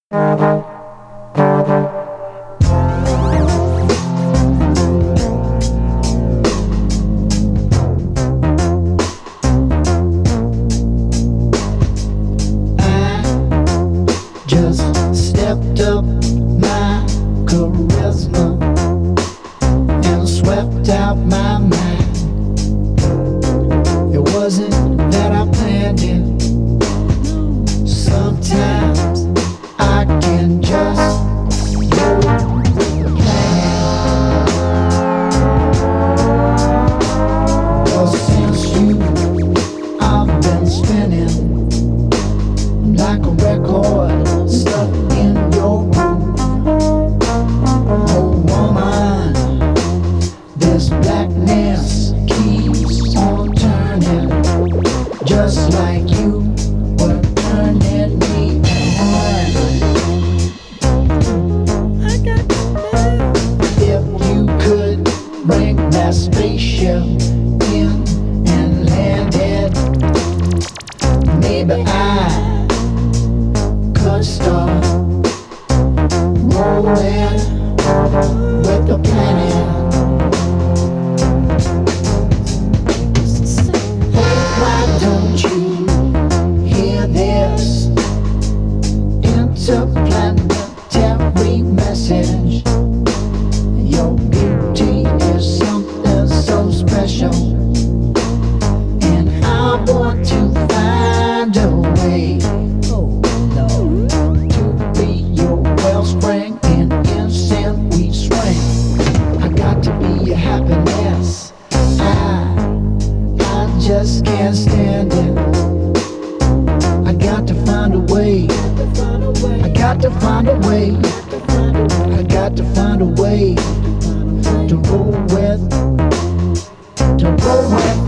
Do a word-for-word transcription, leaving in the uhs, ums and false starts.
Just stepped up my charisma and swept out my mind. It wasn't that I planned it. Sometimes I can just go with the plan. Well, since you, I've been spinning like a record stuck in your room. Oh woman, this blackness keeps on turning, just like you were turning me on. If you could bring that spaceship in and land it, maybe I could start rolling with the planet. Why don't you hear this interplanetary message? Your beauty is something so special, and I want to find a way to be your wellspring and instant we swing. I got to be your happiness. I, I just can't stand it. I got to find a way. I got to find a way. I got to find a way to roll with, to roll with.